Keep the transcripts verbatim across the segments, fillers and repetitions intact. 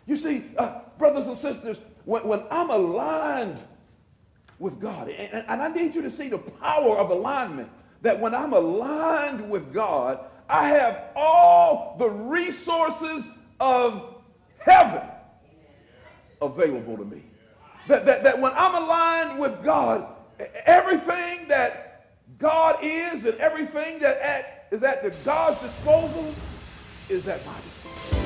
You see, uh, brothers and sisters, when, when I'm aligned with God, and, and I need you to see the power of alignment, that when I'm aligned with God, I have all the resources of heaven available to me. That, that, that when I'm aligned with God, everything that God is and everything that at, is at the God's disposal is at my disposal.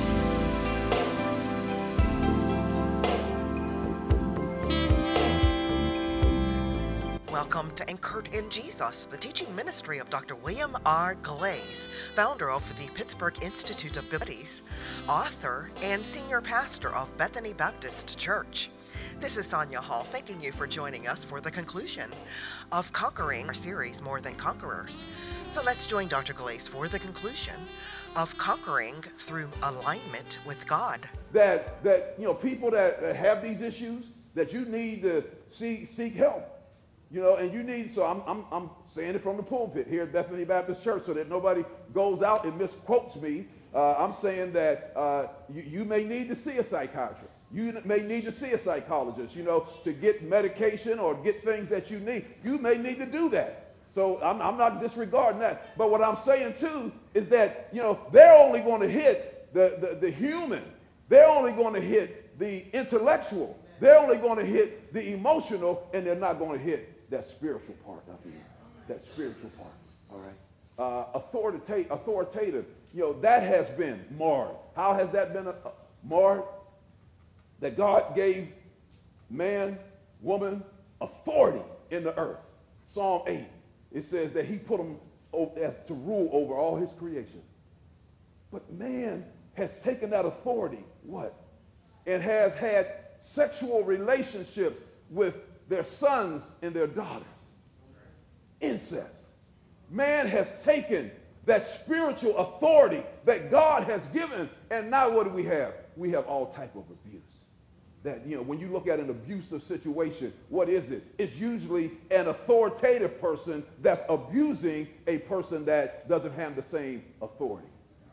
Welcome to Anchored in Jesus, the teaching ministry of Doctor William R. Glaze, founder of the Pittsburgh Institute of Biblical Studies, author and senior pastor of Bethany Baptist Church. This is Sonia Hall, thanking you for joining us for the conclusion of Conquering our series, More Than Conquerors. So let's join Doctor Glaze for the conclusion of conquering through alignment with God. That, that you know, people that, that have these issues, that you need to seek, seek help. You know, and you need, so I'm, I'm, I'm saying it from the pulpit here at Bethany Baptist Church so that nobody goes out and misquotes me. Uh, I'm saying that uh, you, you may need to see a psychiatrist. You may need to see a psychologist, you know, to get medication or get things that you need. You may need to do that. So I'm, I'm not disregarding that. But what I'm saying, too, is that, you know, they're only going to hit the, the, the human. They're only going to hit the intellectual. They're only going to hit the emotional, and they're not going to hit that spiritual part of you, that spiritual part, all right? Uh, authoritative, authoritative, you know, that has been marred. How has that been uh, marred? That God gave man, woman, authority in the earth. Psalm eight, it says that he put them over, to rule over all his creation. But man has taken that authority, what? And has had sexual relationships with their sons and their daughters. Incest. Man has taken that spiritual authority that God has given, and now what do we have? We have all type of abuse. That, you know, when you look at an abusive situation, what is it? It's usually an authoritative person that's abusing a person that doesn't have the same authority.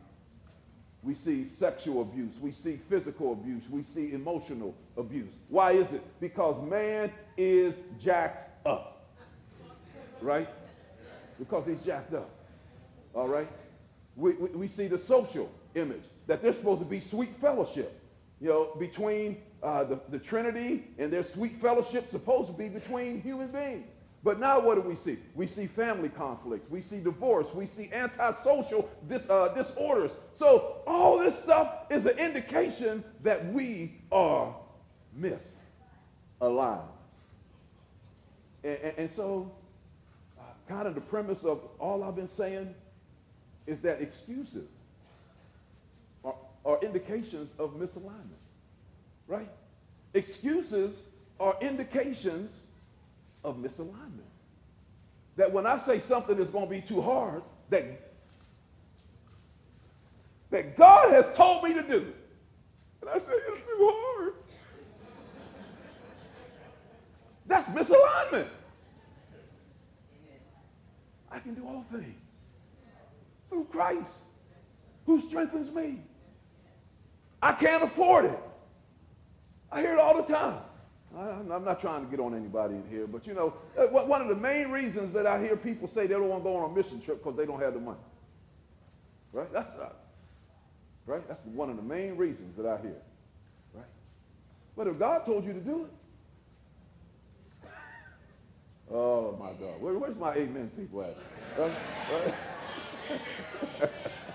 We see sexual abuse. We see physical abuse. We see emotional abuse. Why is it? Because man is jacked up. Right? Because he's jacked up. All right? We, we, we see the social image, that there's supposed to be sweet fellowship, you know, between uh, the, the Trinity, and their sweet fellowship supposed to be between human beings. But now what do we see? We see family conflicts. We see divorce. We see antisocial dis, uh, disorders. So all this stuff is an indication that we are misaligned. And, and, and so uh, kind of the premise of all I've been saying is that excuses are, are indications of misalignment, right? Excuses are indications of misalignment. That when I say something is going to be too hard, that, that God has told me to do, and I say it's too hard, that's misalignment. I can do all things through Christ who strengthens me. I can't afford it. I hear it all the time. I'm not trying to get on anybody in here, but you know, one of the main reasons that I hear people say they don't want to go on a mission trip because they don't have the money. Right? That's not, right? That's one of the main reasons that I hear. Right? But if God told you to do it, oh my God, Where, where's my amen people at? Right? Right?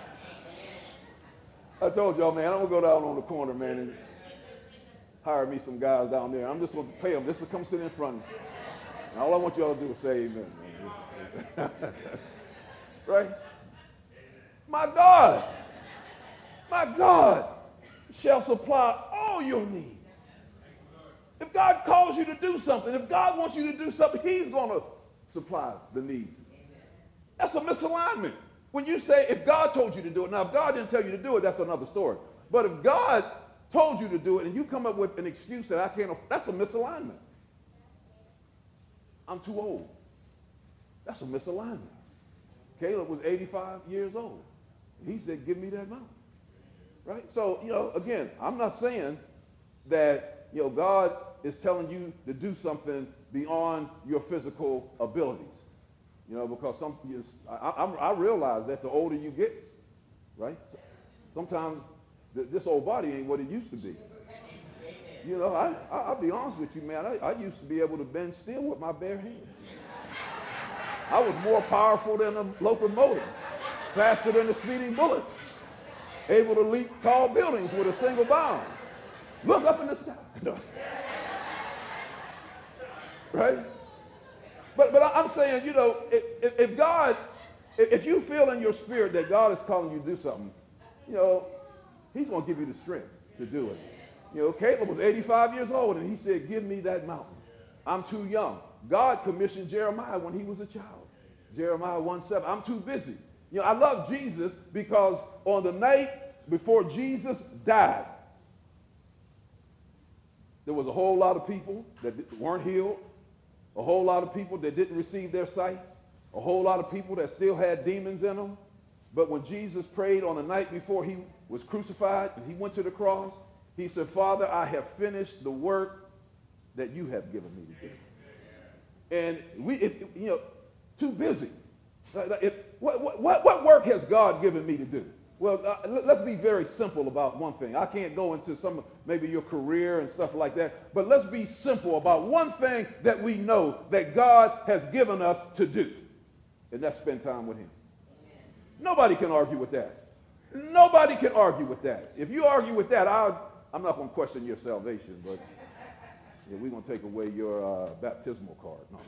I told y'all, man, I'm gonna go down on the corner, man, and hire me some guys down there. I'm just going to pay them just to come sit in front of me. And all I want y'all to do is say amen, man. Right? My God, my God shall supply all your needs. If God calls you to do something, if God wants you to do something, he's going to supply the needs. That's a misalignment. When you say, if God told you to do it, now if God didn't tell you to do it, that's another story. But if God told you to do it, and you come up with an excuse that I can't, that's a misalignment. I'm too old. That's a misalignment. Caleb was eighty-five years old. He said, give me that mountain. right? So, you know, again, I'm not saying that, you know, God is telling you to do something beyond your physical abilities, you know, because some, you, I, I, I realize that the older you get, right, sometimes th- this old body ain't what it used to be. You know, I, I, I'll be honest with you, man. I, I used to be able to bend steel with my bare hands. I was more powerful than a locomotive, faster than a speeding bullet, able to leap tall buildings with a single bound. Look up in the sky. Right? But but I'm saying, you know, if, if God, if you feel in your spirit that God is calling you to do something, you know, he's going to give you the strength to do it. You know, Caleb was eighty-five years old, and he said, give me that mountain. I'm too young. God commissioned Jeremiah when he was a child. Jeremiah one seven. I'm too busy. You know, I love Jesus because on the night before Jesus died, there was a whole lot of people that weren't healed, a whole lot of people that didn't receive their sight, a whole lot of people that still had demons in them. But when Jesus prayed on the night before he was crucified and he went to the cross, he said, Father, I have finished the work that you have given me to do. And we, if, you know, too busy. If, what, what, what work has God given me to do? Well, uh, let's be very simple about one thing. I can't go into some, maybe your career and stuff like that, but let's be simple about one thing that we know that God has given us to do, and that's spend time with him. Nobody can argue with that. Nobody can argue with that. If you argue with that, I'll, I'm not going to question your salvation, but yeah, we're going to take away your uh, baptismal card. No.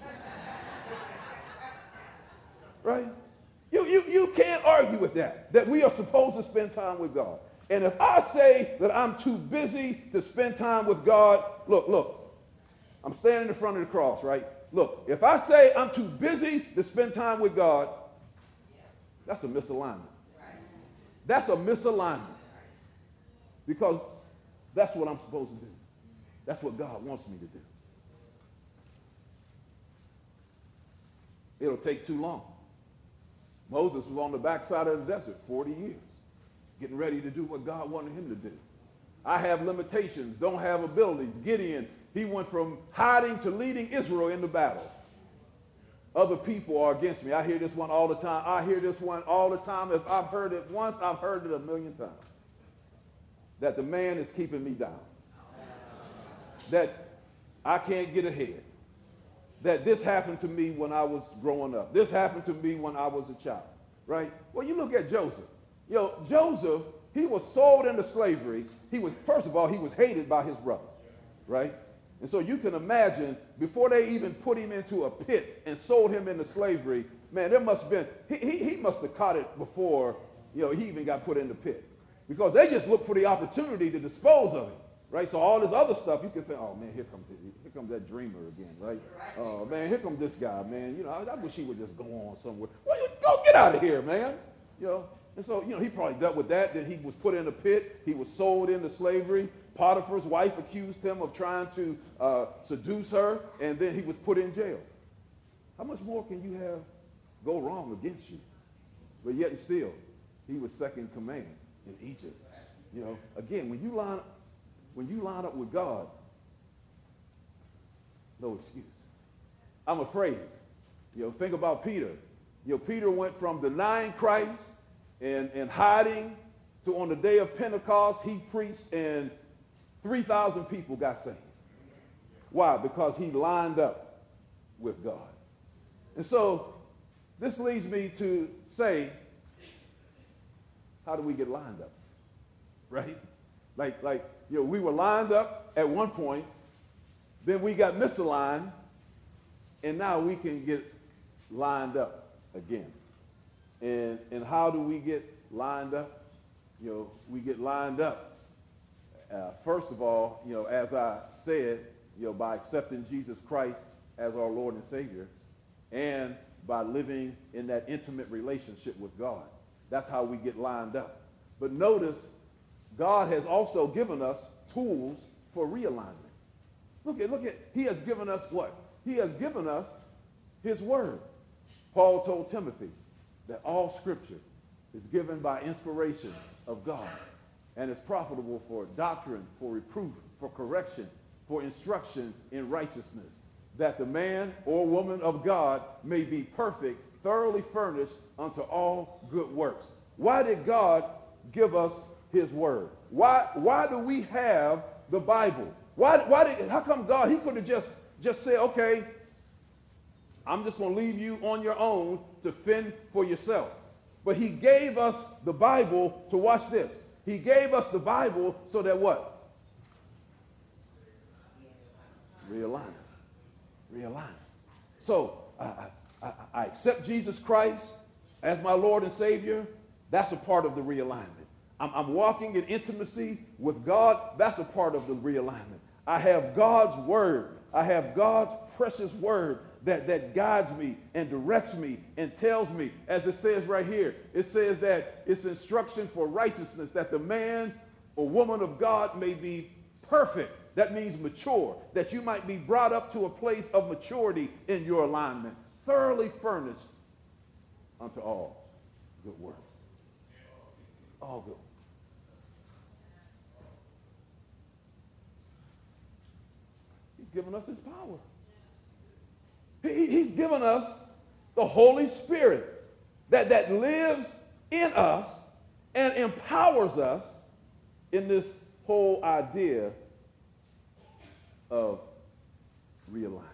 Right? You, you, you can't argue with that, that we are supposed to spend time with God. And if I say that I'm too busy to spend time with God, look, look, I'm standing in front of the cross, right? Look, if I say I'm too busy to spend time with God, that's a misalignment. That's a misalignment. Because that's what I'm supposed to do. That's what God wants me to do. It'll take too long. Moses was on the backside of the desert forty years, getting ready to do what God wanted him to do. I have limitations, don't have abilities. Gideon, he went from hiding to leading Israel into battle. Other people are against me. I hear this one all the time. I hear this one all the time. If I've heard it once, I've heard it a million times. That the man is keeping me down. That I can't get ahead. That this happened to me when I was growing up. This happened to me when I was a child, right? Well, you look at Joseph. You know, Joseph, he was sold into slavery. He was, first of all, he was hated by his brothers, right? And so you can imagine, before they even put him into a pit and sold him into slavery, man, there must have been, he, he, he must have caught it before, you know, he even got put in the pit. Because they just looked for the opportunity to dispose of him. Right, so all this other stuff, you can think, oh man, here comes here comes that dreamer again, right? Oh man, here comes this guy, man. You know, I, I wish he would just go on somewhere. Well, you, go get out of here, man. You know, and so you know he probably dealt with that. Then he was put in a pit. He was sold into slavery. Potiphar's wife accused him of trying to uh, seduce her, and then he was put in jail. How much more can you have go wrong against you? But yet and still, he was second in command in Egypt. You know, again, when you line up. When you line up with God, no excuse. I'm afraid. You know, think about Peter. You know, Peter went from denying Christ and, and hiding to on the day of Pentecost, he preached and three thousand people got saved. Why? Because he lined up with God. And so this leads me to say, how do we get lined up? Right? Like, like, you know, we were lined up at one point, then we got misaligned, and now we can get lined up again. And, and how do we get lined up? You know, we get lined up, uh, first of all, you know, as I said, you know, by accepting Jesus Christ as our Lord and Savior, and by living in that intimate relationship with God. That's how we get lined up. But notice, God has also given us tools for realignment. Look at, look at, he has given us what? He has given us his word. Paul told Timothy that all scripture is given by inspiration of God and is profitable for doctrine, for reproof, for correction, for instruction in righteousness, that the man or woman of God may be perfect, thoroughly furnished unto all good works. Why did God give us his word? Why, why do we have the Bible? Why, why did, how come God, he could have just, just said, okay, I'm just going to leave you on your own to fend for yourself. But he gave us the Bible to watch this. He gave us the Bible so that what? Realign us. Realign us. So I, I, I accept Jesus Christ as my Lord and Savior. That's a part of the realignment. I'm, I'm walking in intimacy with God. That's a part of the realignment. I have God's word. I have God's precious word that, that guides me and directs me and tells me, as it says right here, it says that it's instruction for righteousness, that the man or woman of God may be perfect. That means mature, that you might be brought up to a place of maturity in your alignment, thoroughly furnished unto all good works. All good. He's given us his power. He, he's given us the Holy Spirit that, that lives in us and empowers us in this whole idea of realignment.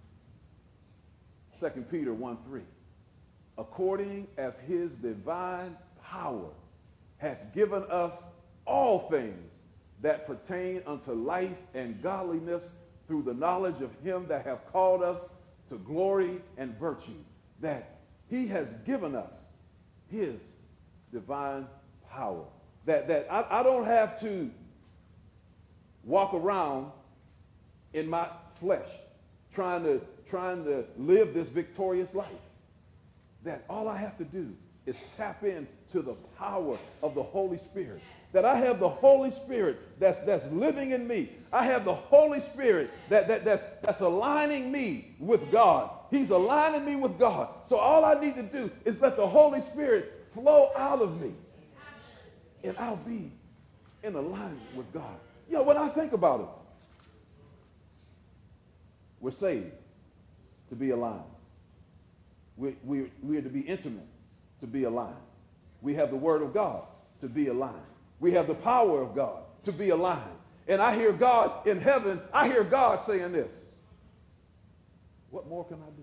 Second Peter one three. According as his divine power hath given us all things that pertain unto life and godliness through the knowledge of him that hath called us to glory and virtue, that he has given us his divine power. That, that I, I don't have to walk around in my flesh trying to, trying to live this victorious life. That all I have to do is tap into the power of the Holy Spirit. That I have the Holy Spirit that's, that's living in me. I have the Holy Spirit that, that, that's, that's aligning me with God. He's aligning me with God. So all I need to do is let the Holy Spirit flow out of me. And I'll be in alignment with God. You know, when I think about it, we're saved to be aligned. We, we, we are to be intimate to be aligned. We have the Word of God to be aligned. We have the power of God to be aligned. And I hear God in heaven, I hear God saying this. What more can I do?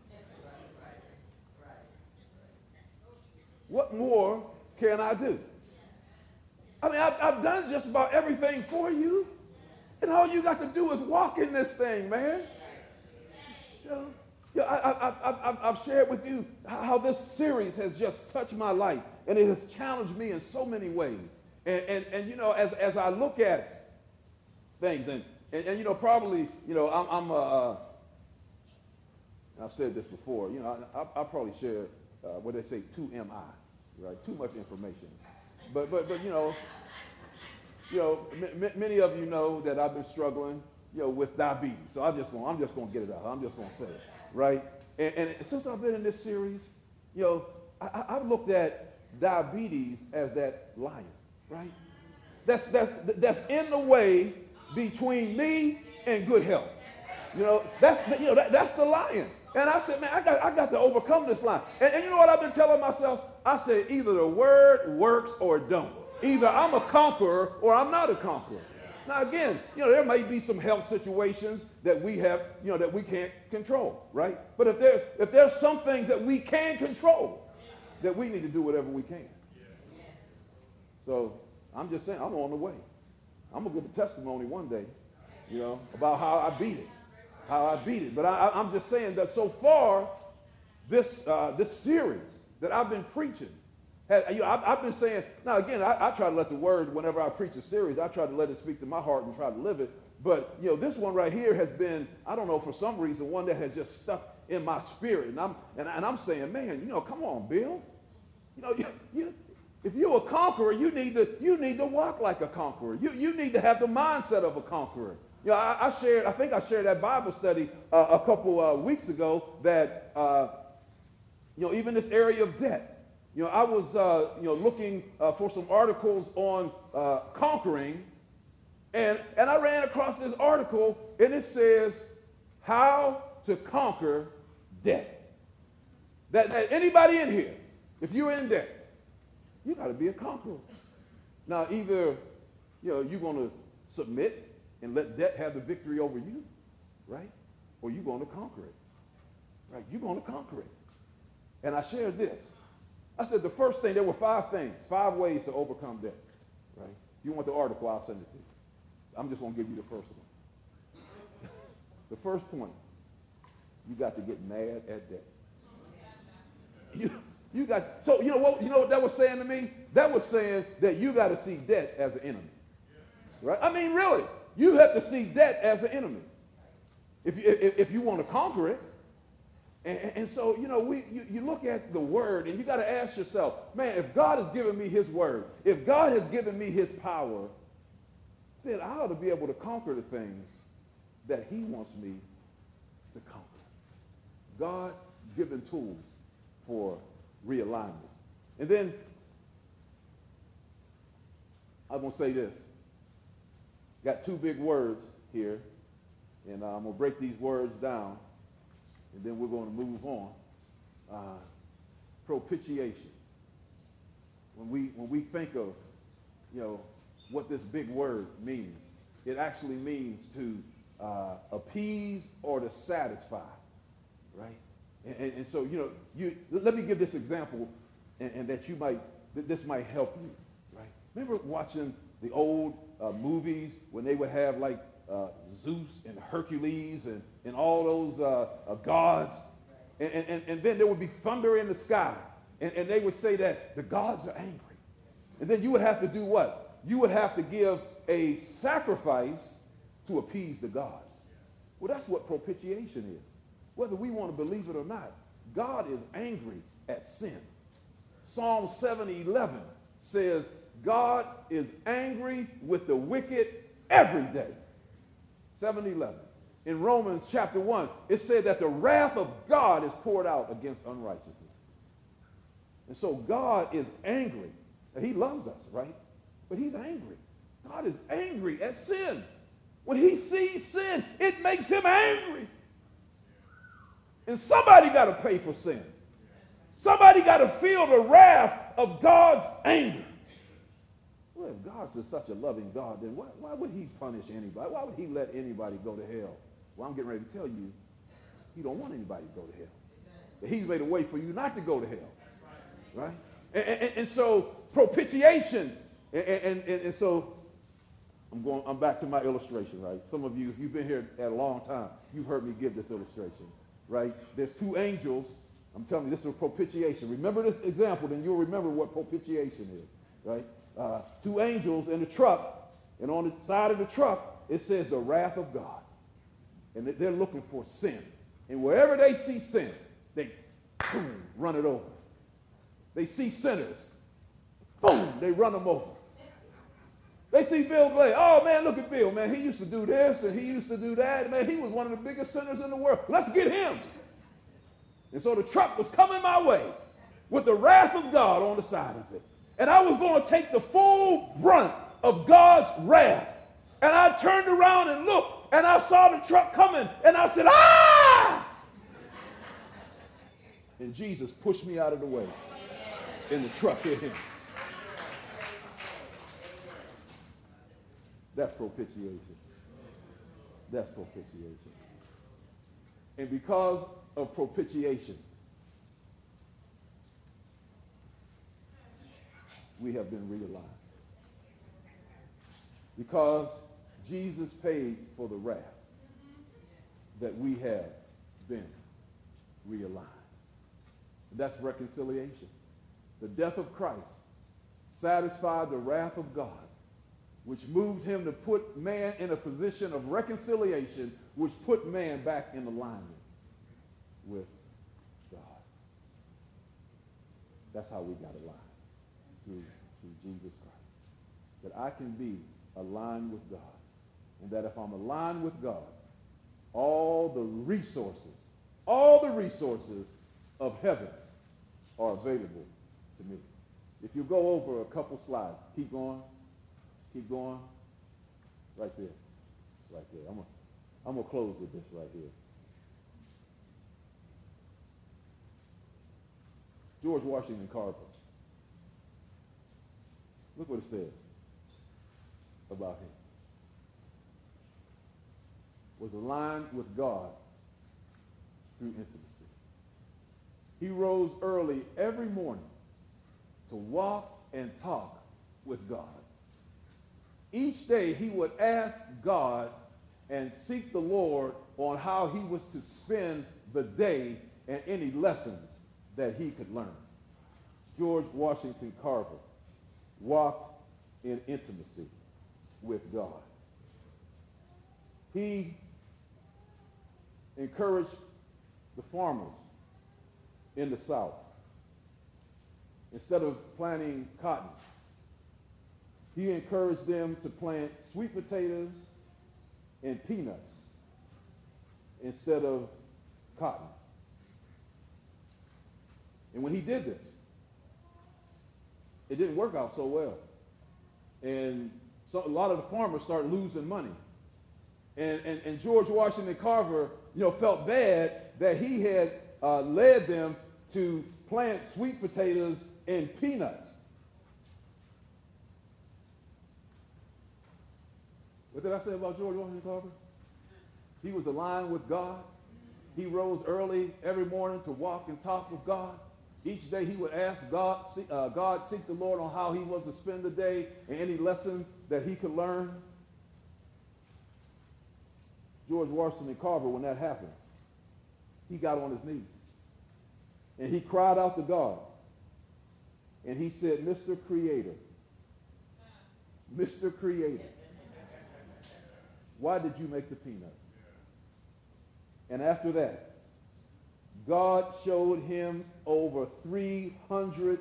What more can I do? I mean, I've, I've done just about everything for you. And all you got to do is walk in this thing, man. You know, yeah, I, I, I, I, I've shared with you how this series has just touched my life. And it has challenged me in so many ways. And, and, and you know, as, as I look at things, and, and, and you know, probably, you know, I'm, I'm uh, I've said this before, you know, I, I, I probably share uh, what they say, too M I, right? Too much information. But, but, but you know, you know, m- many of you know that I've been struggling, you know, with diabetes. So I just want, I'm just going to get it out. I'm just going to say it, right? And, and since I've been in this series, you know, I, I've looked at diabetes as that lion, right? That's, that's, that's in the way between me and good health. You know, that's, you know, that, that's the lion. And I said, man, I got, I got to overcome this lion. And, and you know what I've been telling myself? I said, either the word works or it don't. Either I'm a conqueror or I'm not a conqueror. Now, again, you know, there may be some health situations that we have, you know, that we can't control, right? But if there, if there's some things that we can control, that we need to do whatever we can. So I'm just saying, I'm on the way. I'm going to give a testimony one day, you know, about how I beat it, how I beat it. But I, I'm just saying that so far, this, uh, this series that I've been preaching, has, you know, I've, I've been saying, now again, I, I try to let the word, whenever I preach a series, I try to let it speak to my heart and try to live it. But, you know, this one right here has been, I don't know, for some reason, one that has just stuck in my spirit. And I'm, and, and I'm saying, man, you know, come on, Bill. You know, you, you, if you're a conqueror, you need to you need to walk like a conqueror. You you need to have the mindset of a conqueror. You know, I, I shared, I think I shared that Bible study uh, a couple uh, weeks ago that uh, you know, even this area of debt. You know, I was uh, you know looking uh, for some articles on uh, conquering, and, and I ran across this article, and it says, how to conquer debt. That, that anybody in here, if you're in debt, you got to be a conqueror. Now, either, you know, you're going to submit and let debt have the victory over you, right? Or you're going to conquer it, right? You're going to conquer it. And I shared this. I said the first thing, there were five things, five ways to overcome debt, right? If you want the article, I'll send it to you. I'm just going to give you the first one. The first point, you got to get mad at debt. You, you got, so you know what, you know what that was saying to me? That was saying that you got to see debt as an enemy, right? I mean, really, you have to see debt as an enemy if you, if, if you want to conquer it. And, and so, you know, we you, you look at the word and you got to ask yourself, man, if God has given me his word, if God has given me his power, then I ought to be able to conquer the things that he wants me to conquer. God-given tools for realignment. And then I'm going to say this. Got two big words here, and uh, I'm going to break these words down, and then we're going to move on. Uh, propitiation. When we, when we think of, you know, what this big word means, it actually means to uh, appease or to satisfy, right? And, and, and so, you know, you let me give this example, and, and that you might, that this might help you, right? Remember watching the old uh, movies when they would have like uh, Zeus and Hercules and, and all those uh, uh, gods, and, and, and then there would be thunder in the sky, and, and they would say that the gods are angry. And then you would have to do what? You would have to give a sacrifice to appease the gods. Well, that's what propitiation is. Whether we want to believe it or not, God is angry at sin. Psalm seven eleven says, God is angry with the wicked every day. seven eleven. In Romans chapter one, it said that the wrath of God is poured out against unrighteousness. And so God is angry. And he loves us, right? But he's angry. God is angry at sin. When he sees sin, it makes him angry. And somebody got to pay for sin. Somebody got to feel the wrath of God's anger. Well, if God is such a loving God, then why, why would he punish anybody? Why would he let anybody go to hell? Well, I'm getting ready to tell you, he don't want anybody to go to hell. But he's made a way for you not to go to hell. Right? And, and, and so propitiation, and, and, and, and so I'm going, I'm back to my illustration, right? Some of you, if you've been here at a long time, you've heard me give this illustration, right? There's two angels. I'm telling you, this is a propitiation. Remember this example, then you'll remember what propitiation is, right? Uh, two angels in a truck, and on the side of the truck, it says the wrath of God. And they're looking for sin. And wherever they see sin, they boom, run it over. They see sinners, boom, they run them over. They see Bill Glaze. Oh, man, look at Bill, man. He used to do this and he used to do that. Man, he was one of the biggest sinners in the world. Let's get him. And so the truck was coming my way with the wrath of God on the side of it. And I was going to take the full brunt of God's wrath. And I turned around and looked, and I saw the truck coming, and I said, ah! And Jesus pushed me out of the way. And the truck hit him. That's propitiation. That's propitiation. And because of propitiation, we have been realigned. Because Jesus paid for the wrath, that we have been realigned. And that's reconciliation. The death of Christ satisfied the wrath of God, which moved him to put man in a position of reconciliation, which put man back in alignment with God. That's how we got aligned, through, through Jesus Christ. That I can be aligned with God. And that if I'm aligned with God, all the resources, all the resources of heaven are available to me. If you go over a couple slides, keep going. Keep going. Right there. Right there. I'm gonna, I'm gonna close with this right here. George Washington Carver. Look what it says about him. Was aligned with God through intimacy. He rose early every morning to walk and talk with God. Each day he would ask God and seek the Lord on how he was to spend the day and any lessons that he could learn. George Washington Carver walked in intimacy with God. He encouraged the farmers in the South. Instead of planting cotton, he encouraged them to plant sweet potatoes and peanuts instead of cotton. And when he did this, it didn't work out so well. And so a lot of the farmers started losing money. And, and, and George Washington Carver, you know, felt bad that he had uh, led them to plant sweet potatoes and peanuts. What did I say about George Washington Carver? He was aligned with God. He rose early every morning to walk and talk with God. Each day he would ask God, uh, God seek the Lord on how he was to spend the day and any lesson that he could learn. George Washington Carver, when that happened, he got on his knees. And he cried out to God. And he said, Mister Creator, Mister Creator, why did you make the peanut? And after that, God showed him over three hundred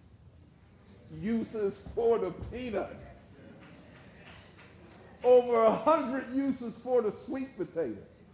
uses for the peanut. Over one hundred uses for the sweet potato.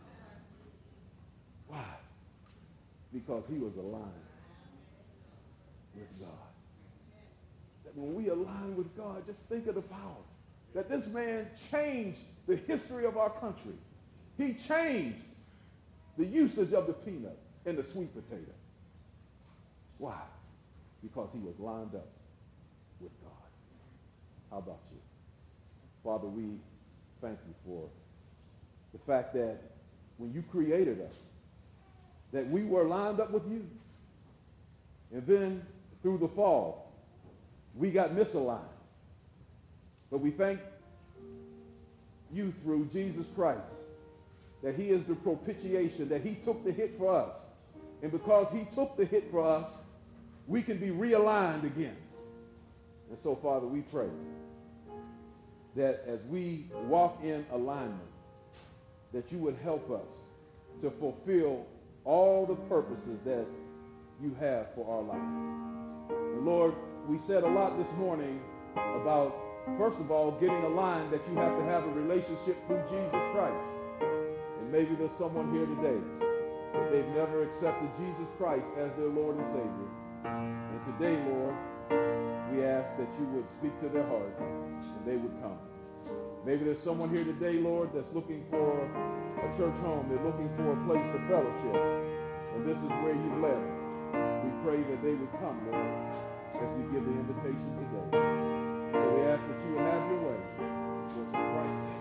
Why? Because he was aligned with God. That when we align with God, just think of the power. That this man changed the history of our country. He changed the usage of the peanut and the sweet potato. Why? Because he was lined up with God. How about you? Father, we thank you for the fact that when you created us, that we were lined up with you. And then through the fall, we got misaligned. But we thank you through Jesus Christ that he is the propitiation, that he took the hit for us. And because he took the hit for us, we can be realigned again. And so, Father, we pray that as we walk in alignment, that you would help us to fulfill all the purposes that you have for our lives. And Lord, we said a lot this morning about, first of all, getting aligned, that you have to have a relationship through Jesus Christ. And maybe there's someone here today that they've never accepted Jesus Christ as their Lord and Savior. And today, Lord, we ask that you would speak to their heart and they would come. Maybe there's someone here today, Lord, that's looking for a church home. They're looking for a place of fellowship. And this is where you've led them. We pray that they would come, Lord, as we give the invitation today. So we ask that you would have your way. For Christ's name.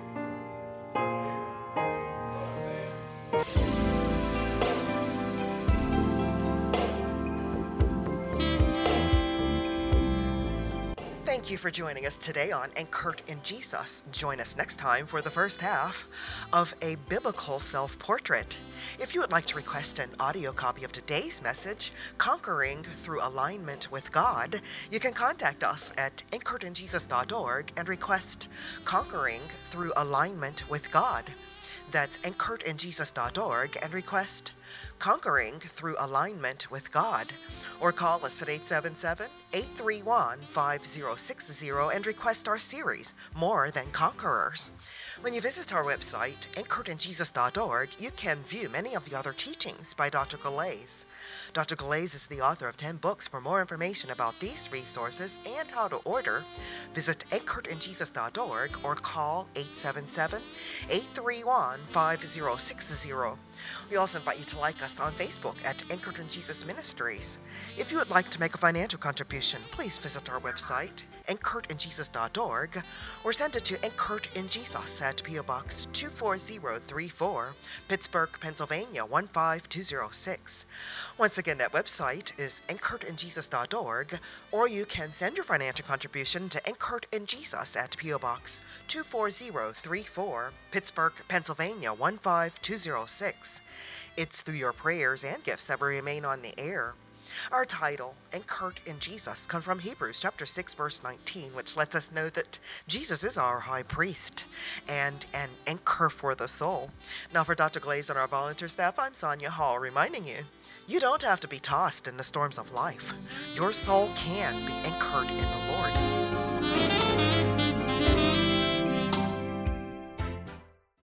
Thank you for joining us today on Anchored in Jesus. Join us next time for the first half of A Biblical Self-Portrait. If you would like to request an audio copy of today's message, Conquering Through Alignment with God, you can contact us at anchored in jesus dot org and request Conquering Through Alignment with God. That's anchored in jesus dot org and request Conquering Through Alignment with God. Or call us at eight seven seven, eight three one, five zero six zero and request our series, More Than Conquerors. When you visit our website, anchored in jesus dot org, you can view many of the other teachings by Doctor Galais. Doctor Galais is the author of ten books. For more information about these resources and how to order, visit anchored in jesus dot org or call eight seven seven, eight three one, five zero six zero. We also invite you to like us on Facebook at Anchored in Jesus Ministries. If you would like to make a financial contribution, please visit our website, anchored in jesus dot org, or send it to Anchored in Jesus at P O Box two four zero three four, Pittsburgh, Pennsylvania one five two zero six. Once again, that website is anchored in jesus dot org, or you can send your financial contribution to Anchored in Jesus at P O Box two four zero three four, Pittsburgh, Pennsylvania one five two zero six. It's through your prayers and gifts that we remain on the air. Our title, Anchored in Jesus, comes from Hebrews chapter six, verse nineteen, which lets us know that Jesus is our high priest and an anchor for the soul. Now for Doctor Galais and our volunteer staff, I'm Sonia Hall, reminding you, you don't have to be tossed in the storms of life. Your soul can be anchored in the Lord.